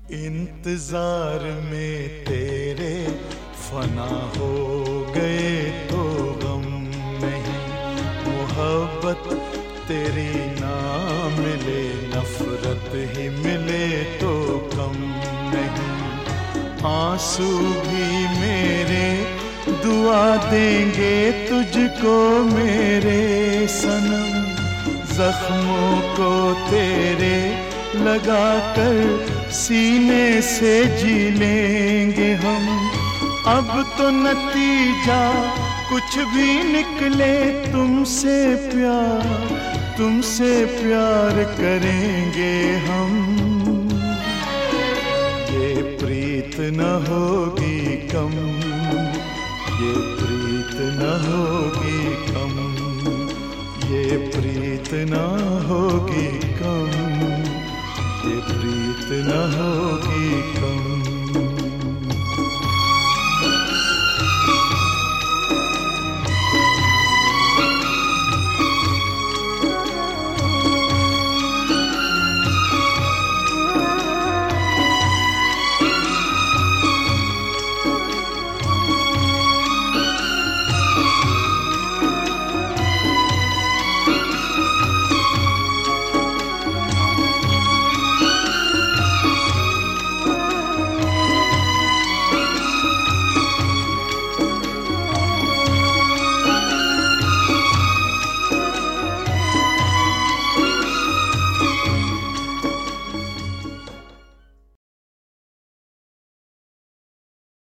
इंतजार में तेरे फना हो गए तो गम नहीं, मोहब्बत तेरी ना मिले नफरत ही मिले तो कम नहीं। आंसू भी मेरे दुआ देंगे तुझको मेरे सनम, जख्मों को तेरे लगा कर सीने से जी लेंगे हम। अब तो नतीजा कुछ भी निकले तुमसे प्यार करेंगे हम। ये प्रीत न होगी कम, ये प्रीत न होगी कम, ये प्रीत न होगी कम, ये प्रीत न होगी कम।